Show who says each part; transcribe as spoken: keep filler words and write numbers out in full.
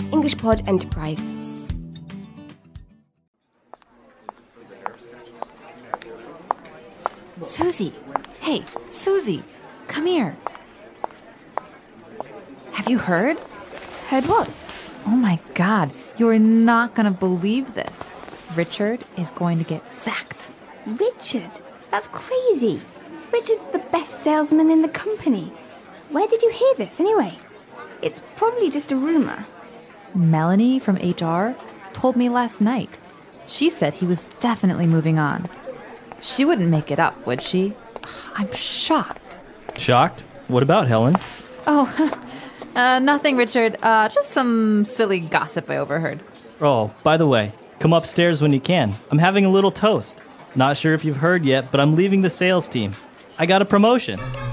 Speaker 1: EnglishPod Enterprise.
Speaker 2: Susie! Hey, Susie! Come here. Have you heard?
Speaker 1: Heard what?
Speaker 2: Oh my God, you're not gonna believe this. Richard is going to get sacked.
Speaker 1: Richard? That's crazy. Richard's the best salesman in the company. Where did you hear this, anyway? It's probably just a rumor.
Speaker 2: Melanie from H R told me last night. She said he was definitely moving on. She wouldn't make it up, would she? I'm shocked.
Speaker 3: Shocked? What about, Helen?
Speaker 2: Oh, uh, nothing, Richard. Uh, just some silly gossip I overheard.
Speaker 3: Oh, by the way, come upstairs when you can. I'm having a little toast. Not sure if you've heard yet, but I'm leaving the sales team. I got a promotion.